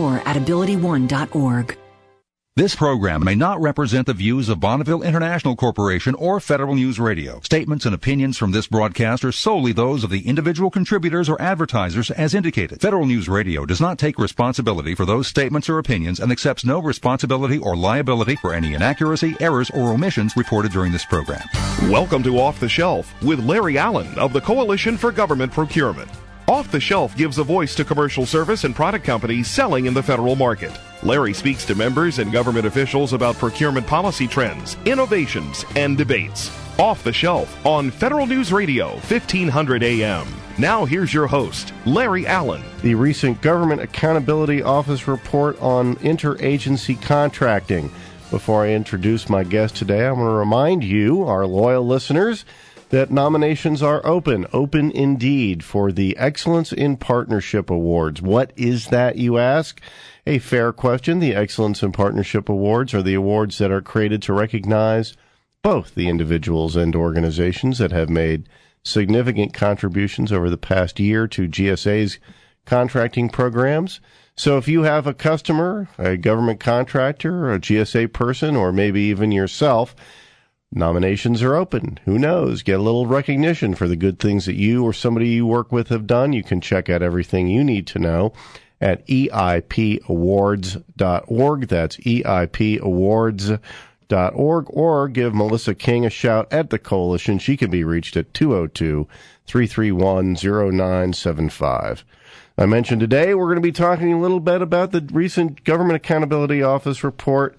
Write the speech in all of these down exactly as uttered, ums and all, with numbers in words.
more at ability one dot org. This program may not represent the views of Bonneville International Corporation or Federal News Radio. Statements and opinions from this broadcast are solely those of the individual contributors or advertisers as indicated. Federal News Radio does not take responsibility for those statements or opinions and accepts no responsibility or liability for any inaccuracy, errors, or omissions reported during this program. Welcome to Off the Shelf with Larry Allen of the Coalition for Government Procurement. Off the Shelf gives a voice to commercial service and product companies selling in the federal market. Larry speaks to members and government officials about procurement policy trends, innovations, and debates. Off the Shelf on Federal News Radio, fifteen hundred A M. Now here's your host, Larry Allen. The recent Government Accountability Office report on interagency contracting. Before I introduce my guest today, I want to remind you, our loyal listeners, that nominations are open, open indeed, for the Excellence in Partnership Awards. What is that, you ask? A fair question. The Excellence in Partnership Awards are the awards that are created to recognize both the individuals and organizations that have made significant contributions over the past year to G S A's contracting programs. So if you have a customer, a government contractor, a G S A person, or maybe even yourself, nominations are open. Who knows? Get a little recognition for the good things that you or somebody you work with have done. You can check out everything you need to know at E I P awards dot org. That's E I P awards dot org. Or give Melissa King a shout at the Coalition. She can be reached at two oh two, three three one, oh nine seven five. I mentioned today we're going to be talking a little bit about the recent Government Accountability Office report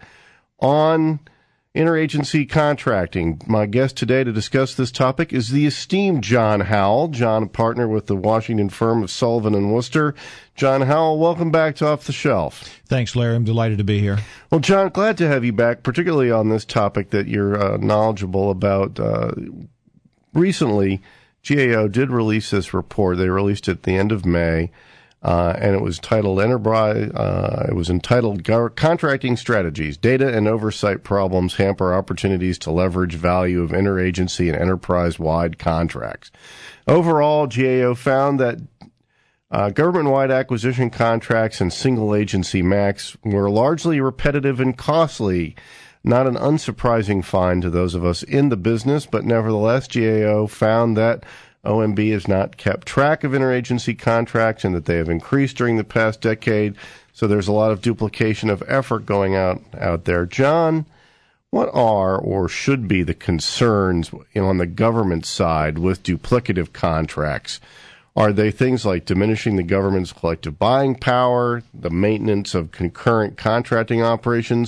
on interagency contracting. My guest today to discuss this topic is the esteemed John Howell. John, a partner with the Washington firm of Sullivan and Worcester. John Howell, welcome back to Off the Shelf. Thanks, Larry. I'm delighted to be here. Well, John, glad to have you back, particularly on this topic that you're uh, knowledgeable about. Uh, recently, G A O did release this report. They released it at the end of May. Uh, and it was titled Enterprise. Uh, it was entitled Go- Contracting Strategies: Data and Oversight Problems Hamper Opportunities to Leverage Value of Interagency and Enterprise-Wide Contracts. Overall, G A O found that uh, government-wide acquisition contracts and single-agency M A Cs were largely repetitive and costly. Not an unsurprising find to those of us in the business, but nevertheless, G A O found that O M B has not kept track of interagency contracts and that they have increased during the past decade. So there's a lot of duplication of effort going out, out there. John, what are or should be the concerns you know, on the government side with duplicative contracts? Are they things like diminishing the government's collective buying power, the maintenance of concurrent contracting operations?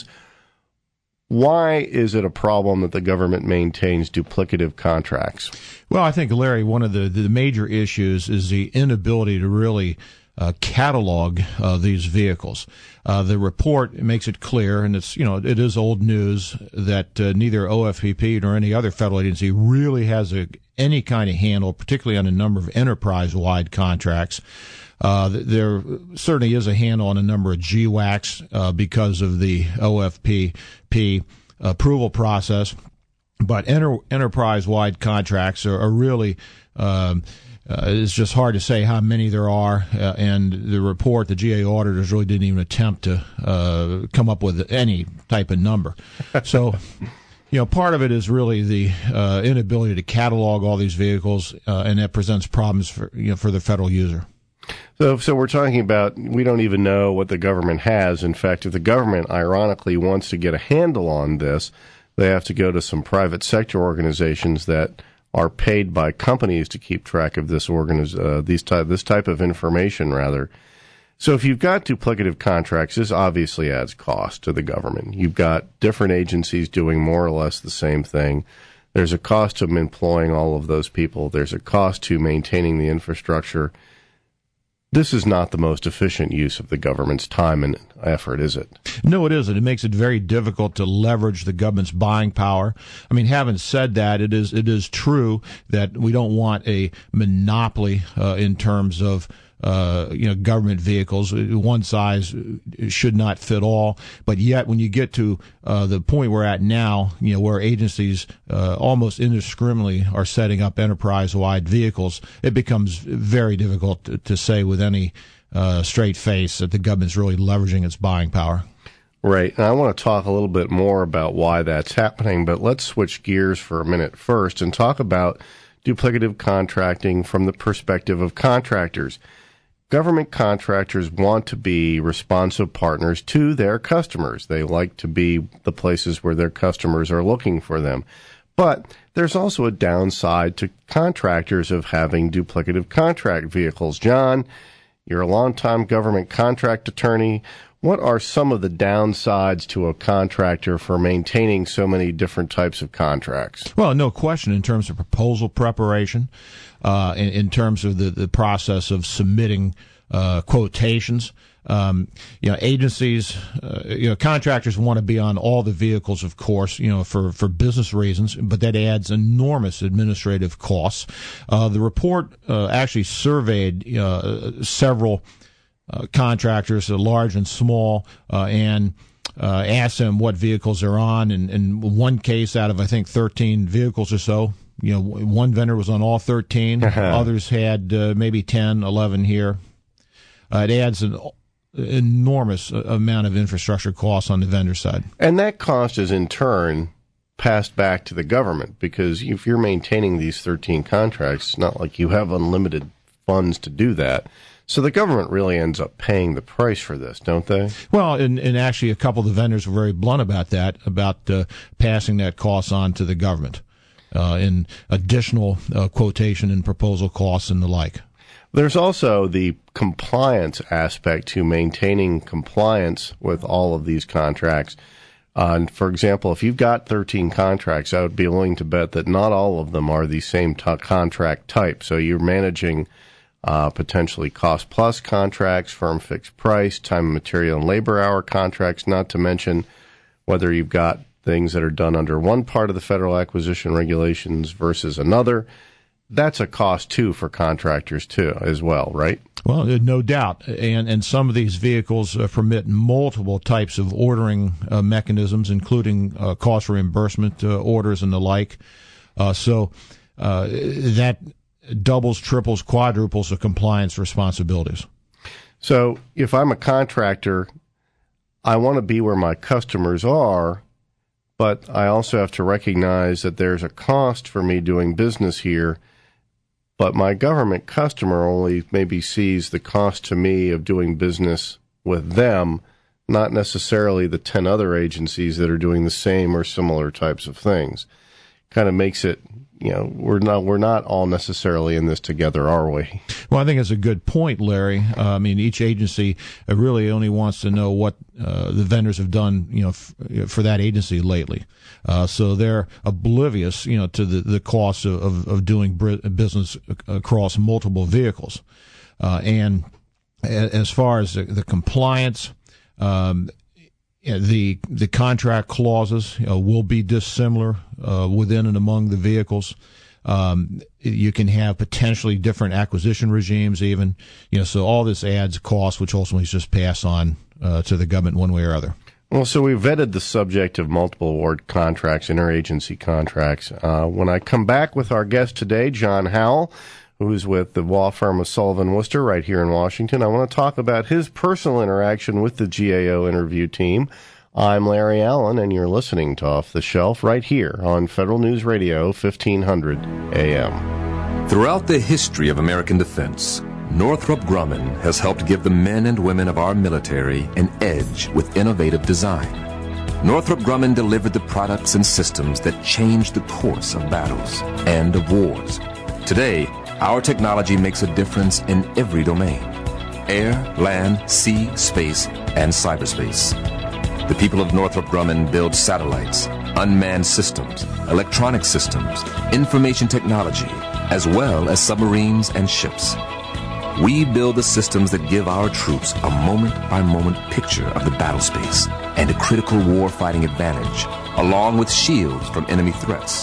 Why is it a problem that the government maintains duplicative contracts? Well, I think, Larry, one of the, the major issues is the inability to really uh, catalog uh, these vehicles. Uh, the report makes it clear, and it's, you know, it is old news, that uh, neither O F P P nor any other federal agency really has a, any kind of handle, particularly on a number of enterprise-wide contracts. Uh, there certainly is a handle on a number of G WACs uh, because of the O F P P approval process, but enter, enterprise-wide contracts are, are really um, uh, it's just hard to say how many there are, uh, and the report, the G A O auditors really didn't even attempt to uh, come up with any type of number. So, you know, part of it is really the uh, inability to catalog all these vehicles, uh, and that presents problems for you know for the federal user. So, so we're talking about, we don't even know what the government has. In fact, if the government, ironically, wants to get a handle on this, they have to go to some private sector organizations that are paid by companies to keep track of this organiz- uh, these type, this type of information, rather. So if you've got duplicative contracts, this obviously adds cost to the government. You've got different agencies doing more or less the same thing. There's a cost to employing all of those people. There's a cost to maintaining the infrastructure. This is not the most efficient use of the government's time and effort, is it? No, it isn't. It makes it very difficult to leverage the government's buying power. I mean, having said that, it is it is true that we don't want a monopoly uh, in terms of uh, you know, government vehicles. One size should not fit all. But yet, when you get to uh, the point we're at now, you know, where agencies uh, almost indiscriminately are setting up enterprise-wide vehicles, it becomes very difficult to, to say with any uh, straight face that the government's really leveraging its buying power. Right. And I want to talk a little bit more about why that's happening, but let's switch gears for a minute first and talk about duplicative contracting from the perspective of contractors. Government contractors want to be responsive partners to their customers. They like to be the places where their customers are looking for them. But there's also a downside to contractors of having duplicative contract vehicles. John, you're a longtime government contract attorney. What are some of the downsides to a contractor for maintaining so many different types of contracts? Well, no question in terms of proposal preparation, uh, in, in terms of the, the process of submitting uh, quotations. Um, you know, agencies, uh, you know, contractors want to be on all the vehicles, of course, you know, for, for business reasons, but that adds enormous administrative costs. Uh, the report uh, actually surveyed uh, several Uh, contractors, uh, large and small, uh, and uh, asked them what vehicles they're on. And in one case, out of I think thirteen vehicles or so, you know, one vendor was on all thirteen. Others had uh, maybe ten, eleven here. Uh, it adds an enormous amount of infrastructure costs on the vendor side, and that cost is in turn passed back to the government, because if you're maintaining these thirteen contracts, it's not like you have unlimited funds to do that. So the government really ends up paying the price for this, don't they? Well, and, and actually a couple of the vendors were very blunt about that, about uh, passing that cost on to the government uh, in additional uh, quotation and proposal costs and the like. There's also the compliance aspect to maintaining compliance with all of these contracts. Uh, and for example, if you've got thirteen contracts, I would be willing to bet that not all of them are the same t- contract type. So you're managing Uh, potentially cost-plus contracts, firm-fixed price, time and material and labor hour contracts, not to mention whether you've got things that are done under one part of the federal acquisition regulations versus another. That's a cost, too, for contractors, too, as well, right? Well, no doubt. And and some of these vehicles uh, permit multiple types of ordering uh, mechanisms, including uh, cost reimbursement uh, orders and the like. Uh, so uh, that doubles, triples, quadruples of compliance responsibilities. So if I'm a contractor, I want to be where my customers are, but I also have to recognize that there's a cost for me doing business here, but my government customer only maybe sees the cost to me of doing business with them, not necessarily the ten other agencies that are doing the same or similar types of things. Kind of makes it, you know, we're not we're not all necessarily in this together, are we? Well, I think it's a good point, Larry. Uh, I mean, each agency really only wants to know what uh, the vendors have done, you know, f- for that agency lately. Uh, so they're oblivious, you know, to the the cost of of, of doing business across multiple vehicles. Uh, and as far as the, the compliance, um, The the contract clauses you know, will be dissimilar uh, within and among the vehicles. Um, you can have potentially different acquisition regimes, even you know. So all this adds cost, which ultimately is just passed on uh, to the government one way or other. Well, so we vetted the subject of multiple award contracts, interagency contracts. Uh, when I come back with our guest today, John Howell, who's with the law firm of Sullivan Worcester right here in Washington, I want to talk about his personal interaction with the G A O interview team. I'm Larry Allen, and you're listening to Off the Shelf right here on Federal News Radio, fifteen hundred A M. Throughout the history of American defense, Northrop Grumman has helped give the men and women of our military an edge with innovative design. Northrop Grumman delivered the products and systems that changed the course of battles and of wars. Today, our technology makes a difference in every domain: air, land, sea, space, and cyberspace. The people of Northrop Grumman build satellites, unmanned systems, electronic systems, information technology, as well as submarines and ships. We build the systems that give our troops a moment-by-moment picture of the battle space and a critical war-fighting advantage, along with shields from enemy threats.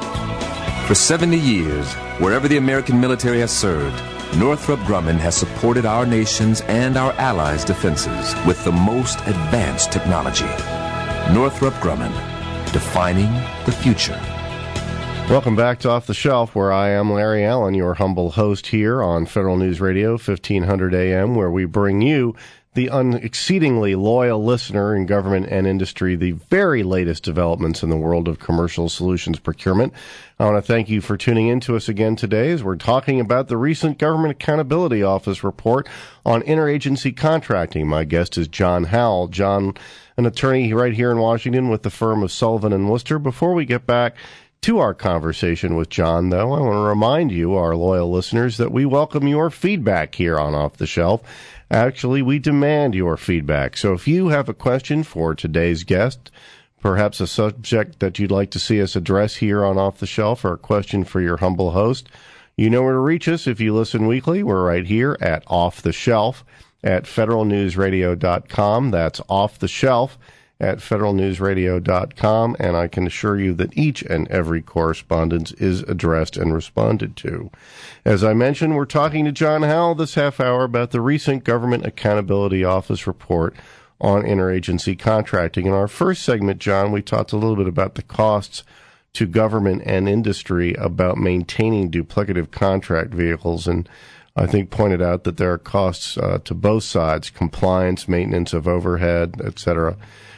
For seventy years, wherever the American military has served, Northrop Grumman has supported our nation's and our allies' defenses with the most advanced technology. Northrop Grumman, defining the future. Welcome back to Off the Shelf, where I am Larry Allen, your humble host here on Federal News Radio, fifteen hundred A M, where we bring you, the un- exceedingly loyal listener in government and industry, the very latest developments in the world of commercial solutions procurement. I want to thank you for tuning in to us again today as we're talking about the recent Government Accountability Office report on interagency contracting. My guest is John Howell. John, an attorney right here in Washington with the firm of Sullivan and Worcester. Before we get back to our conversation with John, though, I want to remind you, our loyal listeners, that we welcome your feedback here on Off the Shelf. Actually, we demand your feedback. So if you have a question for today's guest, perhaps a subject that you'd like to see us address here on Off the Shelf, or a question for your humble host, you know where to reach us if you listen weekly. We're right here at Off the Shelf at federal news radio dot com. That's Off the Shelf at federal news radio dot com, and I can assure you that each and every correspondence is addressed and responded to. As I mentioned, we're talking to John Howell this half hour about the recent Government Accountability Office report on interagency contracting. In our first segment, John, we talked a little bit about the costs to government and industry about maintaining duplicative contract vehicles, and I think pointed out that there are costs uh, to both sides, compliance, maintenance of overhead, et cetera.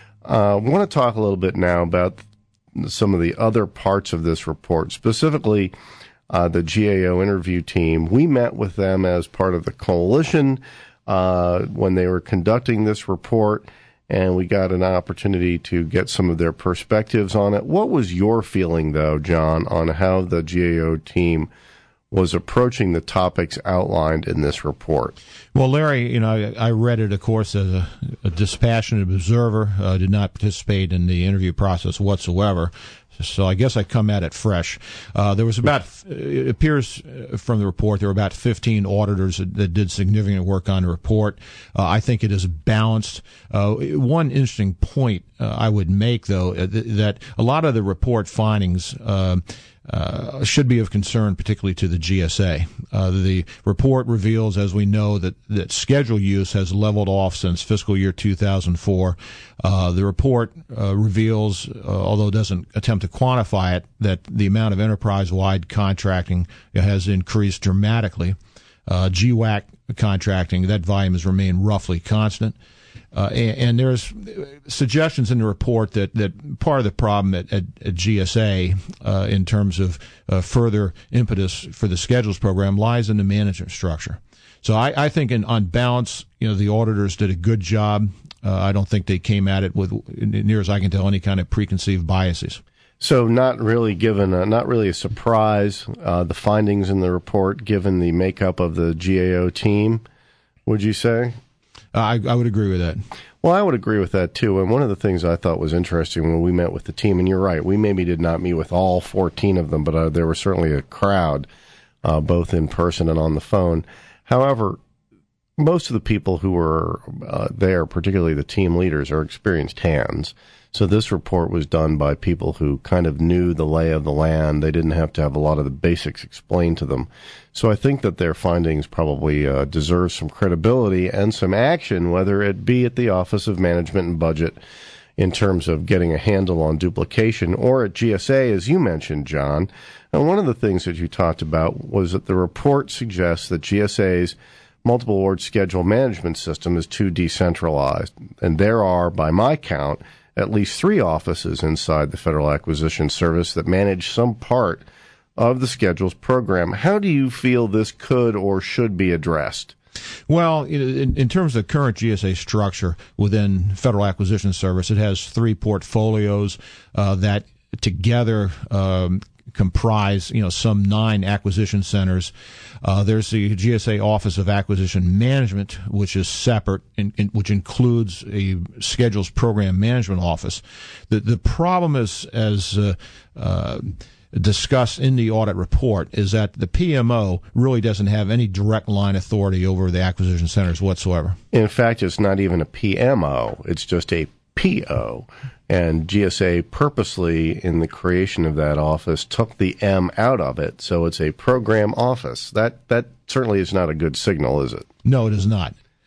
I uh, want to talk a little bit now about some of the other parts of this report, specifically uh, the G A O interview team. We met with them as part of the coalition uh, when they were conducting this report, and we got an opportunity to get some of their perspectives on it. What was your feeling, though, John, on how the G A O team was approaching the topics outlined in this report? Well, Larry, you know, I, I read it, of course, as a, a dispassionate observer. I did not participate in the interview process whatsoever. So I guess I come at it fresh. Uh, there was about, it appears from the report, there were about fifteen auditors that, that did significant work on the report. Uh, I think it is balanced. Uh, one interesting point uh, I would make, though, uh, th- that a lot of the report findings uh, Uh, should be of concern, particularly to the G S A. Uh, the report reveals, as we know, that, that schedule use has leveled off since fiscal year two thousand four. Uh, the report uh, reveals, uh, although it doesn't attempt to quantify it, that the amount of enterprise-wide contracting has increased dramatically. Uh, G WAC contracting, that volume has remained roughly constant. Uh, and, and there's suggestions in the report that, that part of the problem at, at, at G S A uh, in terms of uh, further impetus for the schedules program lies in the management structure. So I, I think in, on balance, you know, the auditors did a good job. Uh, I don't think they came at it with, near as I can tell, any kind of preconceived biases. So not really given, a, not really a surprise, uh, the findings in the report, given the makeup of the G A O team, would you say? I, I would agree with that. Well, I would agree with that, too. And one of the things I thought was interesting when we met with the team, and you're right, we maybe did not meet with all fourteen of them, but uh, there was certainly a crowd, uh, both in person and on the phone. However, most of the people who were uh, there, particularly the team leaders, are experienced hands. So this report was done by people who kind of knew the lay of the land. They didn't have to have a lot of the basics explained to them. So I think that their findings probably uh, deserve some credibility and some action, whether it be at the Office of Management and Budget in terms of getting a handle on duplication, or at G S A, as you mentioned, John. And one of the things that you talked about was that the report suggests that G S A's multiple award schedule management system is too decentralized. And there are, by my count, at least three offices inside the Federal Acquisition Service that manage some part of the schedules program. How do you feel this could or should be addressed? Well, in, in terms of current G S A structure within Federal Acquisition Service, it has three portfolios uh, that together um, comprise, you know, some nine acquisition centers. Uh, there's the G S A Office of Acquisition Management, which is separate, in, in, which includes a schedules program management office. The the problem is, as uh, uh, discussed in the audit report, is that the P M O really doesn't have any direct line authority over the acquisition centers whatsoever. In fact, it's not even a P M O. It's just a P O. And G S A purposely, in the creation of that office, took the M out of it, so it's a program office. That that certainly is not a good signal, is it? No, it is not.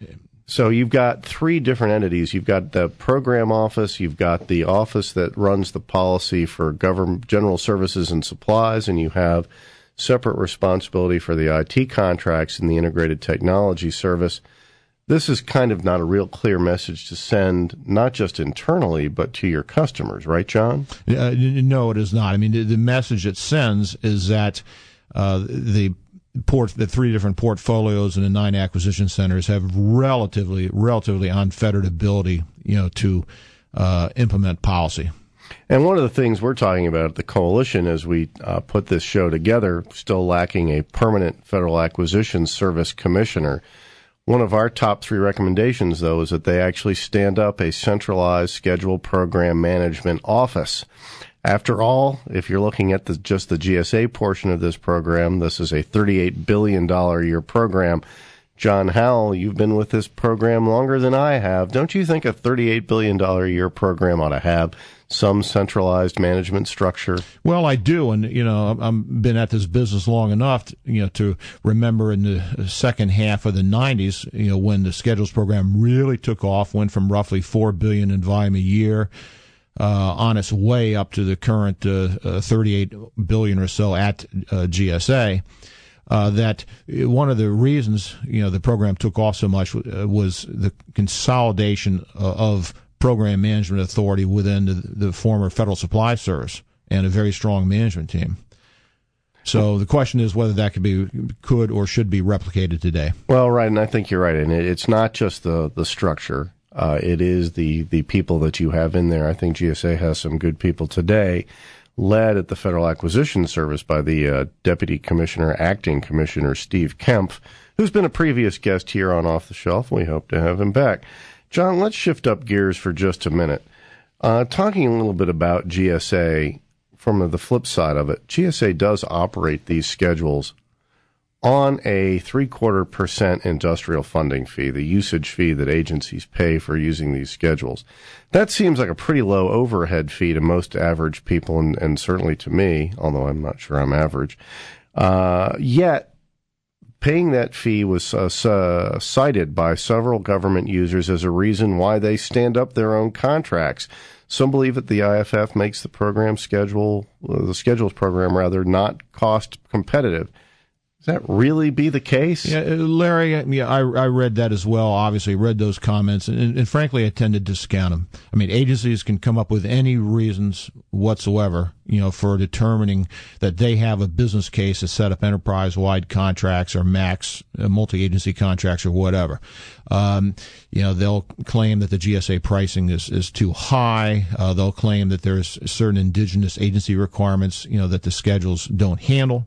So you've got three different entities. You've got the program office, you've got the office that runs the policy for government general services and supplies, and you have separate responsibility for the I T contracts and the integrated technology service. This is kind of not a real clear message to send, not just internally, but to your customers, right, John? Uh, no, it is not. I mean, the, the message it sends is that uh, the Port, the three different portfolios and the nine acquisition centers have relatively, relatively unfettered ability, you know, to uh, implement policy. And one of the things we're talking about at the coalition as we uh, put this show together, still lacking a permanent Federal Acquisition Service commissioner. One of our top three recommendations, though, is that they actually stand up a centralized schedule program management office. After all, if you're looking at the, just the G S A portion of this program, this is a thirty-eight billion dollars a year program. John Howell, you've been with this program longer than I have. Don't you think a thirty-eight billion dollars a year program ought to have some centralized management structure? Well, I do, and you know, I've been at this business long enough, to, you know, to remember in the second half of the nineties, you know, when the schedules program really took off, went from roughly four billion dollars in volume a year. Uh, on its way up to the current uh, uh, thirty-eight billion dollars or so at uh, G S A, uh, that one of the reasons, you know, the program took off so much uh, was the consolidation uh, of program management authority within the, the former Federal Supply Service and a very strong management team. So the question is whether that could be, could or should be replicated today. Well, right, and I think you're right. And it, it's not just the, the structure. Uh, it is the, the people that you have in there. I think G S A has some good people today, led at the Federal Acquisition Service by the uh, Deputy Commissioner, Acting Commissioner Steve Kemp, who's been a previous guest here on Off the Shelf. We hope to have him back. John, let's shift up gears for just a minute. Uh, talking a little bit about G S A, from the flip side of it, G S A does operate these schedules on a three-quarter percent industrial funding fee, the usage fee that agencies pay for using these schedules. That seems like a pretty low overhead fee to most average people, and, and certainly to me, although I'm not sure I'm average. Uh, yet, paying that fee was uh, uh, cited by several government users as a reason why they stand up their own contracts. Some believe that the I F F makes the program schedule, uh, the schedules program rather, not cost competitive. Does that really be the case? Yeah, Larry, yeah, I, I read that as well, obviously, read those comments, and, and frankly, I tend to discount them. I mean, agencies can come up with any reasons whatsoever, you know, for determining that they have a business case to set up enterprise-wide contracts or max uh, multi-agency contracts or whatever. Um, you know, they'll claim that the G S A pricing is, is too high. Uh, they'll claim that there's certain indigenous agency requirements, you know, that the schedules don't handle.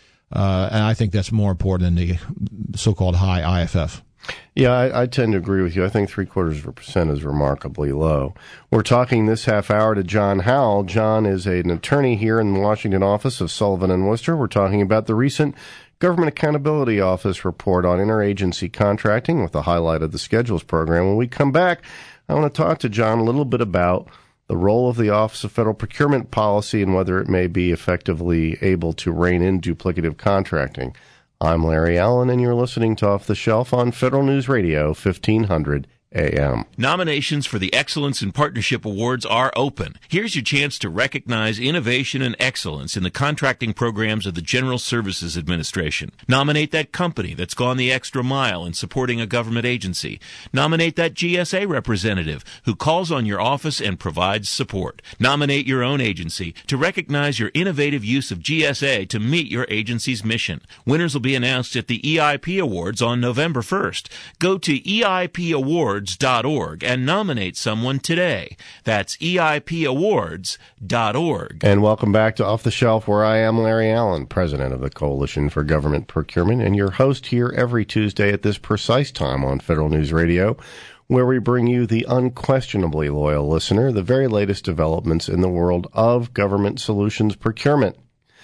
Uh, and I think that's more important than the so-called high I F F. Yeah, I, I tend to agree with you. I think three-quarters of a percent is remarkably low. We're talking this half hour to John Howell. John is an attorney here in the Washington office of Sullivan and Worcester. We're talking about the recent Government Accountability Office report on interagency contracting with the highlight of the schedules program. When we come back, I want to talk to John a little bit about the role of the Office of Federal Procurement Policy and whether it may be effectively able to rein in duplicative contracting. I'm Larry Allen, and you're listening to Off the Shelf on Federal News Radio, fifteen hundred A M. Nominations for the Excellence in Partnership Awards are open. Here's your chance to recognize innovation and excellence in the contracting programs of the General Services Administration. Nominate that company that's gone the extra mile in supporting a government agency. Nominate that G S A representative who calls on your office and provides support. Nominate your own agency to recognize your innovative use of G S A to meet your agency's mission. Winners will be announced at the E I P Awards on November first. Go to E I P awards dot org and nominate someone today. That's E I P awards dot org. And welcome back to Off the Shelf, where I am Larry Allen, president of the Coalition for Government Procurement, and your host here every Tuesday at this precise time on Federal News Radio, where we bring you, the unquestionably loyal listener, the very latest developments in the world of government solutions procurement.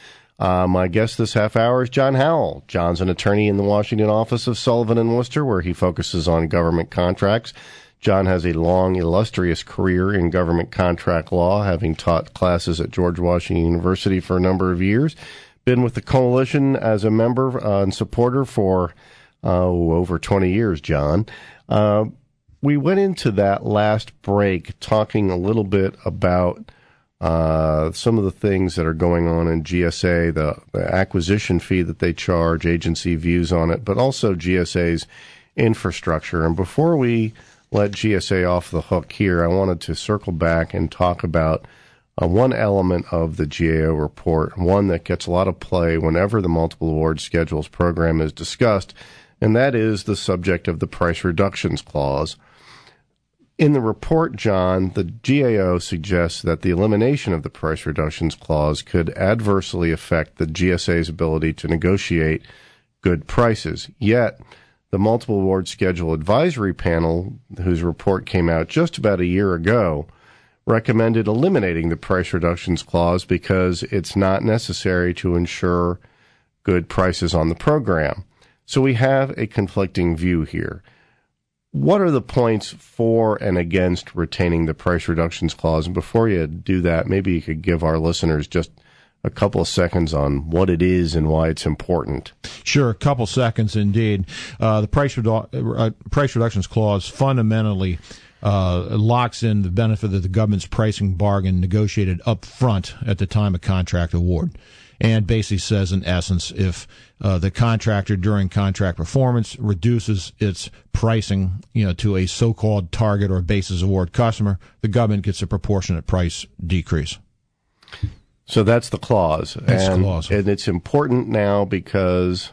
Uh, my guest this half hour is John Howell. John's an attorney in the Washington office of Sullivan and Worcester, where he focuses on government contracts. John has a long, illustrious career in government contract law, having taught classes at George Washington University for a number of years. Been with the Coalition as a member uh, and supporter for oh, over twenty years, John. Uh, we went into that last break talking a little bit about uh, some of the things that are going on in G S A, the, the acquisition fee that they charge, agency views on it, but also G S A's infrastructure. And before we let G S A off the hook here, I wanted to circle back and talk about uh, one element of the G A O report, one that gets a lot of play whenever the Multiple Award Schedules program is discussed, and that is the subject of the price reductions clause. In the report, John, the G A O suggests that the elimination of the price reductions clause could adversely affect the G S A's ability to negotiate good prices. Yet, the Multiple Award Schedule Advisory Panel, whose report came out just about a year ago, recommended eliminating the price reductions clause because it's not necessary to ensure good prices on the program. So we have a conflicting view here. What are the points for and against retaining the price reductions clause? And before you do that, maybe you could give our listeners just a couple of seconds on what it is and why it's important. Sure, a couple seconds indeed. Uh, the price, redu- uh, price reductions clause fundamentally uh, locks in the benefit of the government's pricing bargain negotiated up front at the time of contract award, and basically says, in essence, if uh, the contractor during contract performance reduces its pricing, you know, to a so-called target or basis award customer, the government gets a proportionate price decrease. So that's the clause. That's and, the clause. And it's important now because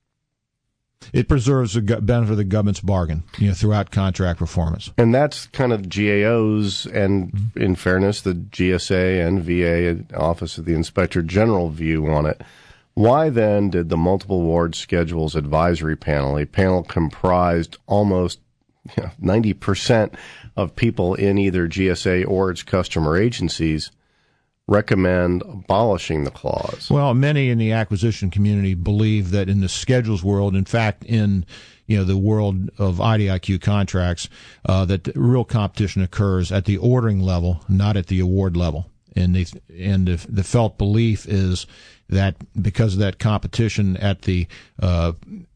it preserves the benefit of the government's bargain, you know, throughout contract performance. And that's kind of G A O's, and in fairness, the G S A and V A, Office of the Inspector General, view on it. Why then did the Multiple Award Schedules Advisory Panel, a panel comprised almost you know, ninety percent of people in either G S A or its customer agencies, recommend abolishing the clause? Well, many in the acquisition community believe that in the schedules world, in fact, in you know the world of I D I Q contracts, uh, that real competition occurs at the ordering level, not at the award level. And the and the, the felt belief is that because of that competition at the uh,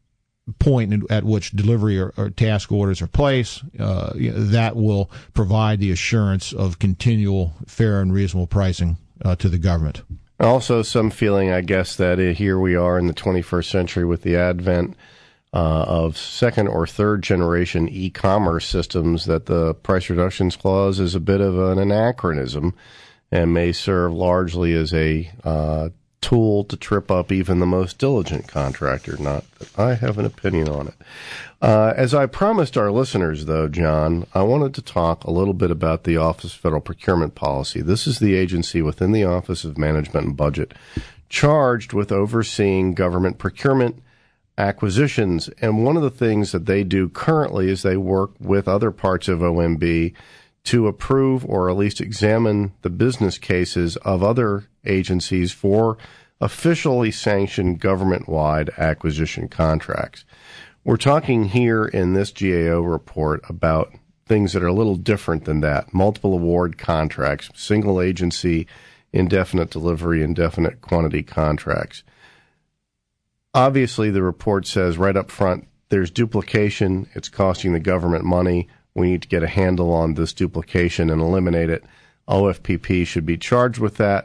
point at which delivery or, or task orders are placed, uh, that will provide the assurance of continual fair and reasonable pricing uh, to the government. Also, some feeling, I guess, that here we are in the twenty-first century with the advent uh, of second or third generation e-commerce systems, that the price reductions clause is a bit of an anachronism and may serve largely as a uh, tool to trip up even the most diligent contractor. Not that I have an opinion on it. Uh, as I promised our listeners, though, John, I wanted to talk a little bit about the Office of Federal Procurement Policy. This is the agency within the Office of Management and Budget charged with overseeing government procurement acquisitions. And one of the things that they do currently is they work with other parts of O M B to approve or at least examine the business cases of other agencies for officially sanctioned government-wide acquisition contracts. We're talking here in this G A O report about things that are a little different than that. Multiple award contracts, single agency, indefinite delivery, indefinite quantity contracts. Obviously, the report says right up front, there's duplication. It's costing the government money. We need to get a handle on this duplication and eliminate it. O F P P should be charged with that.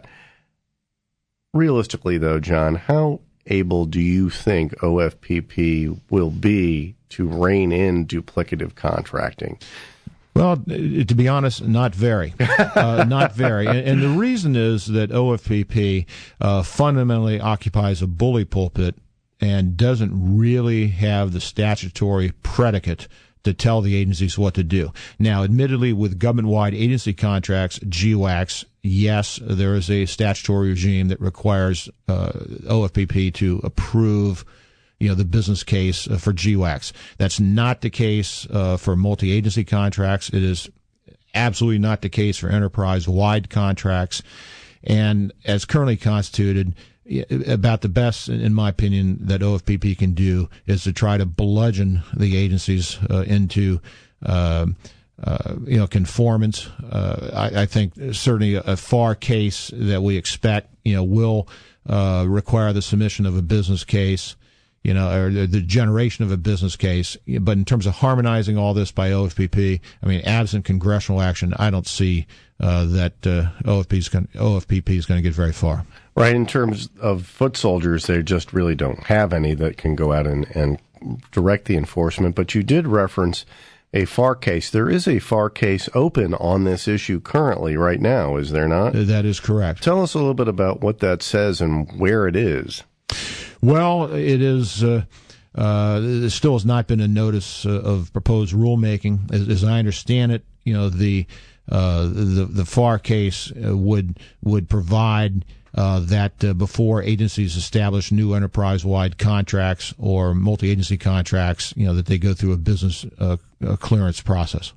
Realistically, though, John, how able do you think O F P P will be to rein in duplicative contracting? Well, to be honest, not very. Uh, not very. And, and the reason is that O F P P uh, fundamentally occupies a bully pulpit and doesn't really have the statutory predicate to tell the agencies what to do. Now, admittedly, with government-wide agency contracts, G WACs, yes, there is a statutory regime that requires uh, O F P P to approve, you know, the business case uh, for G WACs. That's not the case uh, for multi-agency contracts. It is absolutely not the case for enterprise-wide contracts. And as currently constituted, about the best, in my opinion, that O F P P can do is to try to bludgeon the agencies uh, into, uh, uh, you know, conformance. Uh, I, I think certainly a, a FAR case that we expect, you know, will uh, require the submission of a business case, you know, or the, the generation of a business case. But in terms of harmonizing all this by O F P P, I mean, absent congressional action, I don't see uh, that uh, O F P is going O F P P is going to get very far. Right. In terms of foot soldiers, they just really don't have any that can go out and, and direct the enforcement. But you did reference a F A R case. There is a F A R case open on this issue currently right now, is there not? That is correct. Tell us a little bit about what that says and where it is. Well, it is. Uh, uh, there still has not been a notice uh, of proposed rulemaking. As, as I understand it, you know, the uh, the the F A R case uh, would would provide uh, that uh, before agencies establish new enterprise-wide contracts or multi-agency contracts, you know, that they go through a business uh, a clearance process.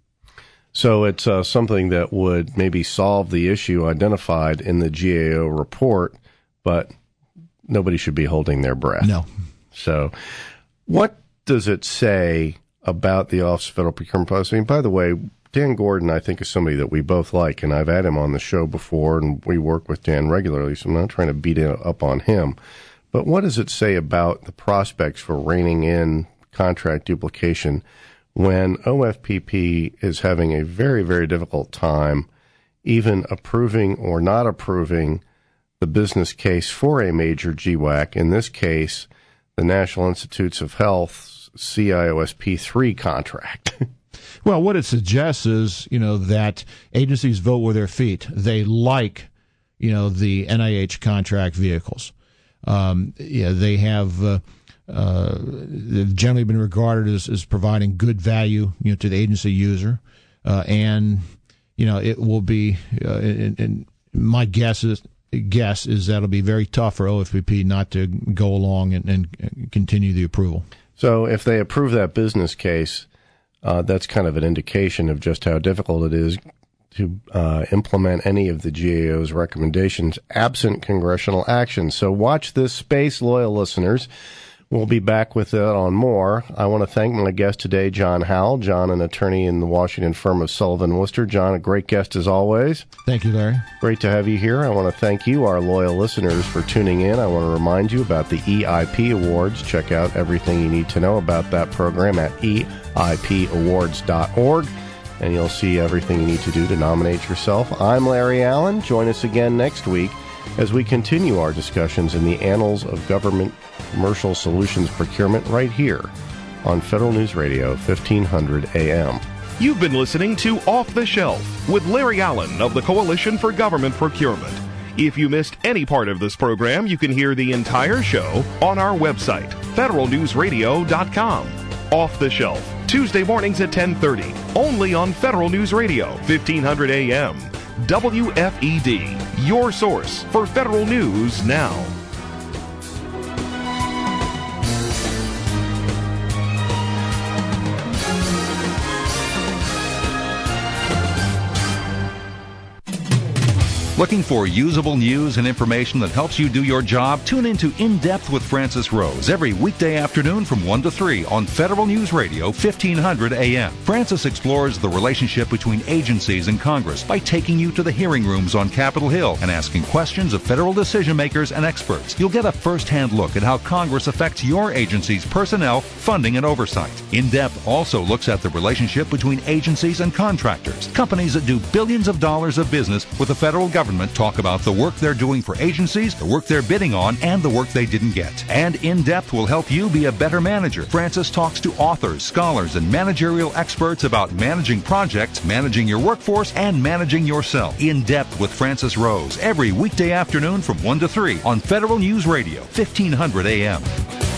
So it's uh, something that would maybe solve the issue identified in the G A O report, but nobody should be holding their breath. No. So what does it say about the Office of Federal Procurement Policy? And by the way, Dan Gordon, I think, is somebody that we both like, and I've had him on the show before, and we work with Dan regularly, so I'm not trying to beat it up on him. But what does it say about the prospects for reining in contract duplication when O F P P is having a very, very difficult time even approving or not approving the business case for a major G WAC, in this case, the National Institutes of Health C I O S P three contract? Well, what it suggests is, you know, that agencies vote with their feet. They like, you know, the N I H contract vehicles. Um, yeah, they have uh, uh, they've generally been regarded as, as providing good value, you know, to the agency user, uh, and you know, it will be. Uh, and, and my guess is guess is that it'll be very tough for O F P P not to go along and, and continue the approval. So, if they approve that business case, uh, that's kind of an indication of just how difficult it is to uh, implement any of the G A O's recommendations absent congressional action. So watch this space, loyal listeners. We'll be back with it on more. I want to thank my guest today, John Howell. John, an attorney in the Washington firm of Sullivan Worcester. John, a great guest as always. Thank you, Larry. Great to have you here. I want to thank you, our loyal listeners, for tuning in. I want to remind you about the E I P Awards. Check out everything you need to know about that program at E I P awards dot org. And you'll see everything you need to do to nominate yourself. I'm Larry Allen. Join us again next week as we continue our discussions in the annals of government commercial solutions procurement right here on Federal News Radio, fifteen hundred A M. You've been listening to Off the Shelf with Larry Allen of the Coalition for Government Procurement. If you missed any part of this program, you can hear the entire show on our website, federal news radio dot com. Off the Shelf, Tuesday mornings at ten thirty, only on Federal News Radio, fifteen hundred A M. W F E D, your source for federal news now. Looking for usable news and information that helps you do your job? Tune into In Depth with Francis Rose every weekday afternoon from one to three on Federal News Radio, fifteen hundred A M. Francis explores the relationship between agencies and Congress by taking you to the hearing rooms on Capitol Hill and asking questions of federal decision makers and experts. You'll get a first-hand look at how Congress affects your agency's personnel, funding, and oversight. In Depth also looks at the relationship between agencies and contractors. Companies that do billions of dollars of business with the federal government talk about the work they're doing for agencies, the work they're bidding on, and the work they didn't get. And In Depth will help you be a better manager. Francis talks to authors, scholars, and managerial experts about managing projects, managing your workforce, and managing yourself. In Depth with Francis Rose every weekday afternoon from one to three on Federal News Radio, fifteen hundred A M.